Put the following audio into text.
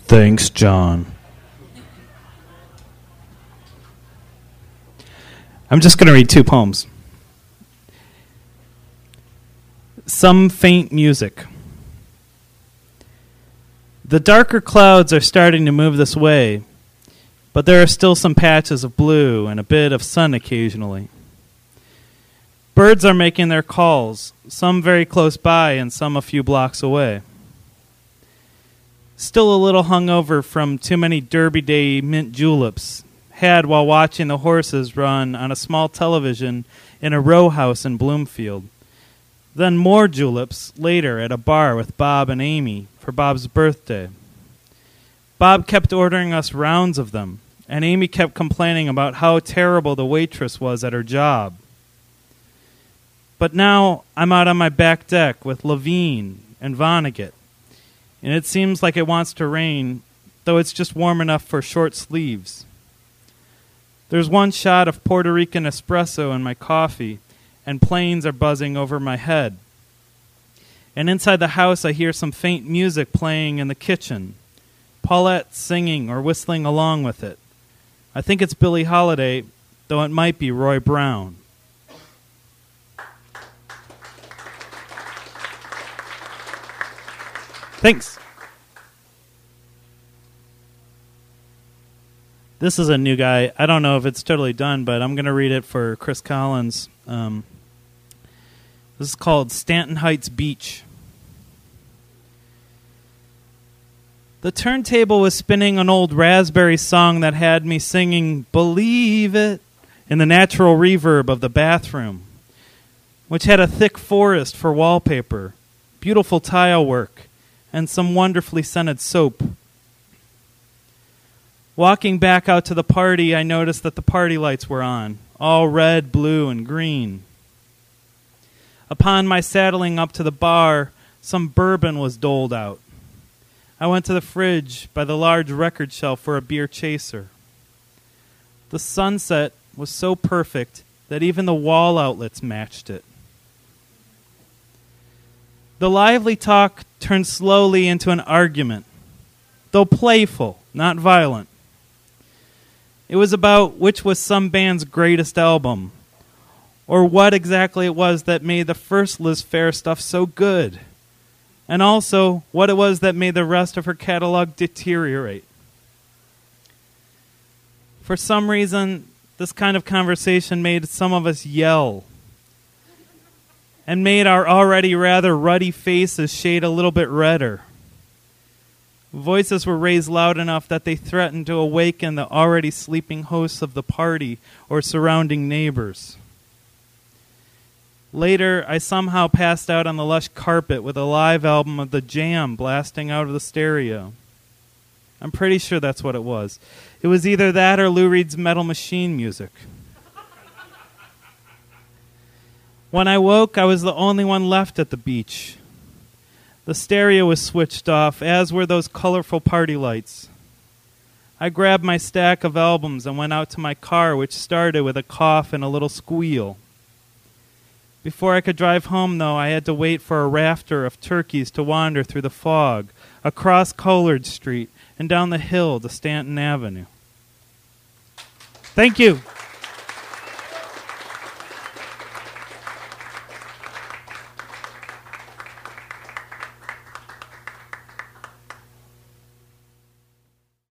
Thanks, John. I'm just going to read two poems. Some Faint Music. The darker clouds are starting to move this way, but there are still some patches of blue and a bit of sun occasionally. Birds are making their calls, some very close by and some a few blocks away. Still a little hungover from too many Derby Day mint juleps, had while watching the horses run on a small television in a row house in Bloomfield. Then more juleps later at a bar with Bob and Amy for Bob's birthday. Bob kept ordering us rounds of them, and Amy kept complaining about how terrible the waitress was at her job. But now I'm out on my back deck with Levine and Vonnegut, and it seems like it wants to rain, though it's just warm enough for short sleeves. There's one shot of Puerto Rican espresso in my coffee, and planes are buzzing over my head. And inside the house I hear some faint music playing in the kitchen, Paulette singing or whistling along with it. I think it's Billie Holiday, though it might be Roy Brown. Thanks. This is a new guy. I don't know if it's totally done, but I'm going to read it for Chris Collins. This is called Stanton Heights Beach. The turntable was spinning an old Raspberry song that had me singing Believe It in the natural reverb of the bathroom, which had a thick forest for wallpaper, beautiful tile work, and some wonderfully scented soap. Walking back out to the party, I noticed that the party lights were on, all red, blue, and green. Upon my saddling up to the bar, some bourbon was doled out. I went to the fridge by the large record shelf for a beer chaser. The sunset was so perfect that even the wall outlets matched it. The lively talk turned slowly into an argument, though playful, not violent. It was about which was some band's greatest album, or what exactly it was that made the first Liz Phair stuff so good, and also what it was that made the rest of her catalog deteriorate. For some reason, this kind of conversation made some of us yell, and made our already rather ruddy faces shade a little bit redder. Voices were raised loud enough that they threatened to awaken the already sleeping hosts of the party or surrounding neighbors. Later, I somehow passed out on the lush carpet with a live album of The Jam blasting out of the stereo. I'm pretty sure that's what it was. It was either that or Lou Reed's Metal Machine music. When I woke, I was the only one left at the beach. The stereo was switched off, as were those colorful party lights. I grabbed my stack of albums and went out to my car, which started with a cough and a little squeal. Before I could drive home, though, I had to wait for a rafter of turkeys to wander through the fog, across Collard Street, and down the hill to Stanton Avenue. Thank you.